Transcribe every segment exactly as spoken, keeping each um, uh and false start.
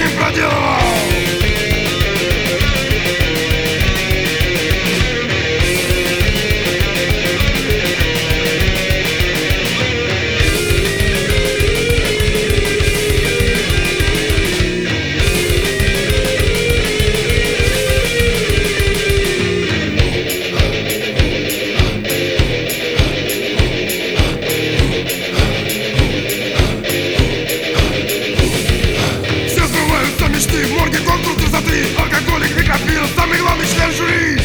ним проделывал. Мечты, в морге конкурс красоты. Алкоголик, микрофил, самый главный член жюри.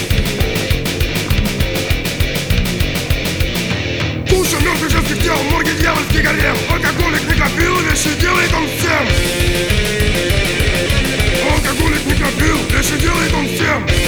Куча мертвых женских тел, в морге дьявольский гарем. Алкоголик, микрофил, вещи делает он всем. Алкоголик, микрофил, вещи делает он всем.